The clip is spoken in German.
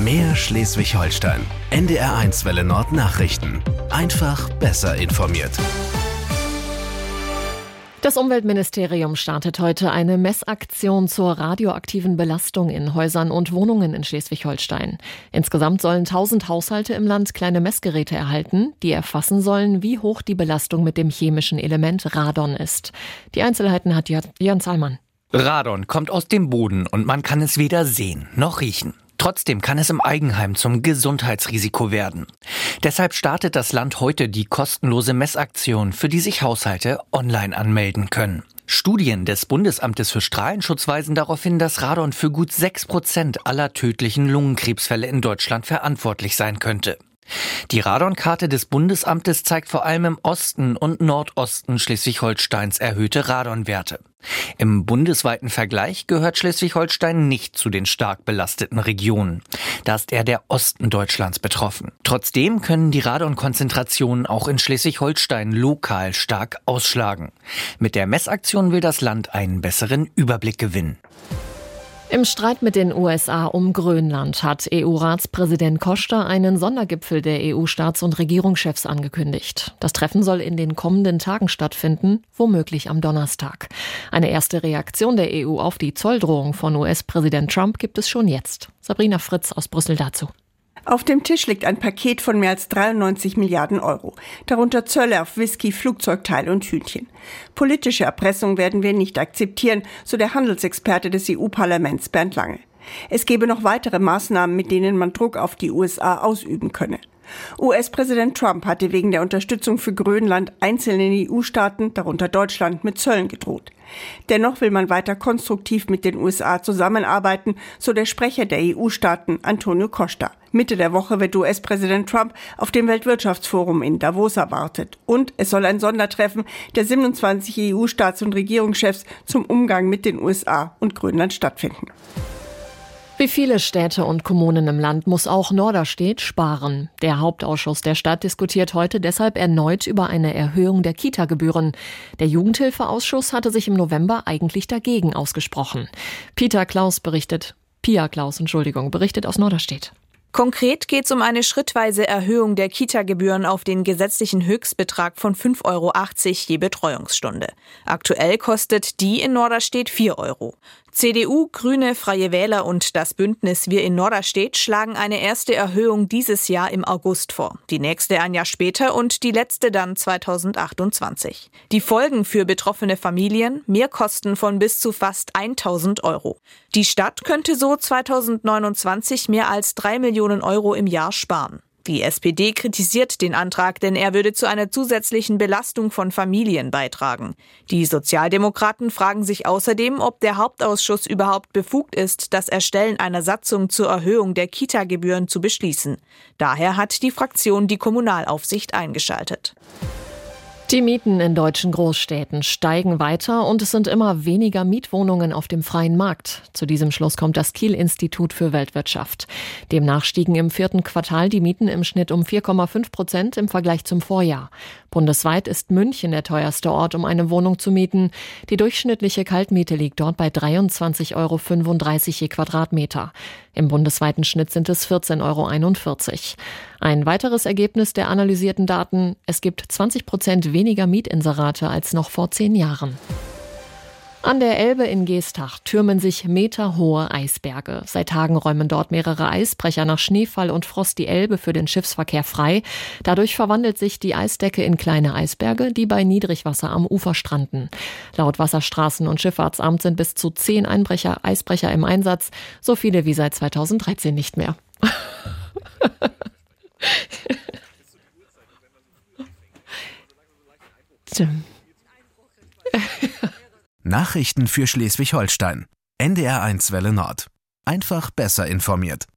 Mehr Schleswig-Holstein. NDR1 Welle Nord Nachrichten. Einfach besser informiert. Das Umweltministerium startet heute eine Messaktion zur radioaktiven Belastung in Häusern und Wohnungen in Schleswig-Holstein. Insgesamt sollen 1000 Haushalte im Land kleine Messgeräte erhalten, die erfassen sollen, wie hoch die Belastung mit dem chemischen Element Radon ist. Die Einzelheiten hat Jörn Zahlmann. Radon kommt aus dem Boden und man kann es weder sehen noch riechen. Trotzdem kann es im Eigenheim zum Gesundheitsrisiko werden. Deshalb startet das Land heute die kostenlose Messaktion, für die sich Haushalte online anmelden können. Studien des Bundesamtes für Strahlenschutz weisen darauf hin, dass Radon für gut 6% aller tödlichen Lungenkrebsfälle in Deutschland verantwortlich sein könnte. Die Radonkarte des Bundesamtes zeigt vor allem im Osten und Nordosten Schleswig-Holsteins erhöhte Radonwerte. Im bundesweiten Vergleich gehört Schleswig-Holstein nicht zu den stark belasteten Regionen. Da ist eher der Osten Deutschlands betroffen. Trotzdem können die Radonkonzentrationen auch in Schleswig-Holstein lokal stark ausschlagen. Mit der Messaktion will das Land einen besseren Überblick gewinnen. Im Streit mit den USA um Grönland hat EU-Ratspräsident Costa einen Sondergipfel der EU-Staats- und Regierungschefs angekündigt. Das Treffen soll in den kommenden Tagen stattfinden, womöglich am Donnerstag. Eine erste Reaktion der EU auf die Zolldrohung von US-Präsident Trump gibt es schon jetzt. Sabrina Fritz aus Brüssel dazu. Auf dem Tisch liegt ein Paket von mehr als 93 Milliarden Euro, darunter Zölle auf Whisky, Flugzeugteile und Hühnchen. Politische Erpressung werden wir nicht akzeptieren, so der Handelsexperte des EU-Parlaments Bernd Lange. Es gebe noch weitere Maßnahmen, mit denen man Druck auf die USA ausüben könne. US-Präsident Trump hatte wegen der Unterstützung für Grönland einzelnen EU-Staaten, darunter Deutschland, mit Zöllen gedroht. Dennoch will man weiter konstruktiv mit den USA zusammenarbeiten, so der Sprecher der EU-Staaten Antonio Costa. Mitte der Woche wird US-Präsident Trump auf dem Weltwirtschaftsforum in Davos erwartet. Und es soll ein Sondertreffen der 27 EU-Staats- und Regierungschefs zum Umgang mit den USA und Grönland stattfinden. Wie viele Städte und Kommunen im Land muss auch Norderstedt sparen. Der Hauptausschuss der Stadt diskutiert heute deshalb erneut über eine Erhöhung der Kita-Gebühren. Der Jugendhilfeausschuss hatte sich im November eigentlich dagegen ausgesprochen. Pia Klaus berichtet aus Norderstedt. Konkret geht es um eine schrittweise Erhöhung der Kita-Gebühren auf den gesetzlichen Höchstbetrag von 5,80 € je Betreuungsstunde. Aktuell kostet die in Norderstedt 4 €. CDU, Grüne, Freie Wähler und das Bündnis Wir in Norderstedt schlagen eine erste Erhöhung dieses Jahr im August vor. Die nächste ein Jahr später und die letzte dann 2028. Die Folgen für betroffene Familien: Mehrkosten von bis zu fast 1.000 €. Die Stadt könnte so 2029 mehr als 3 Millionen € im Jahr sparen. Die SPD kritisiert den Antrag, denn er würde zu einer zusätzlichen Belastung von Familien beitragen. Die Sozialdemokraten fragen sich außerdem, ob der Hauptausschuss überhaupt befugt ist, das Erstellen einer Satzung zur Erhöhung der Kita-Gebühren zu beschließen. Daher hat die Fraktion die Kommunalaufsicht eingeschaltet. Die Mieten in deutschen Großstädten steigen weiter und es sind immer weniger Mietwohnungen auf dem freien Markt. Zu diesem Schluss kommt das Kiel-Institut für Weltwirtschaft. Demnach stiegen im 4. Quartal die Mieten im Schnitt um 4,5% im Vergleich zum Vorjahr. Bundesweit ist München der teuerste Ort, um eine Wohnung zu mieten. Die durchschnittliche Kaltmiete liegt dort bei 23,35 € je Quadratmeter. Im bundesweiten Schnitt sind es 14,41 €. Ein weiteres Ergebnis der analysierten Daten: Es gibt 20% weniger Mietinserate als noch vor 10 Jahren. An der Elbe in Geestach türmen sich meterhohe Eisberge. Seit Tagen räumen dort mehrere Eisbrecher nach Schneefall und Frost die Elbe für den Schiffsverkehr frei. Dadurch verwandelt sich die Eisdecke in kleine Eisberge, die bei Niedrigwasser am Ufer stranden. Laut Wasserstraßen- und Schifffahrtsamt sind bis zu 10 Eisbrecher im Einsatz, so viele wie seit 2013 nicht mehr. Nachrichten für Schleswig-Holstein. NDR1 Welle Nord. Einfach besser informiert.